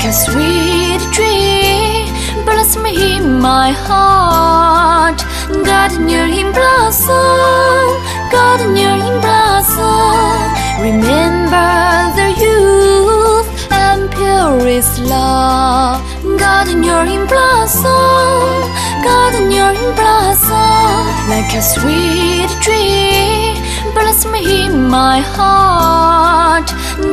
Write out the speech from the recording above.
like a sweet tree. Bless me, my heart. Gardener in blossom, gardener in blossom. Remember the youth and purest love. Gardener in blossom, gardener in blossom. Like a sweet tree. Bless me, my heart.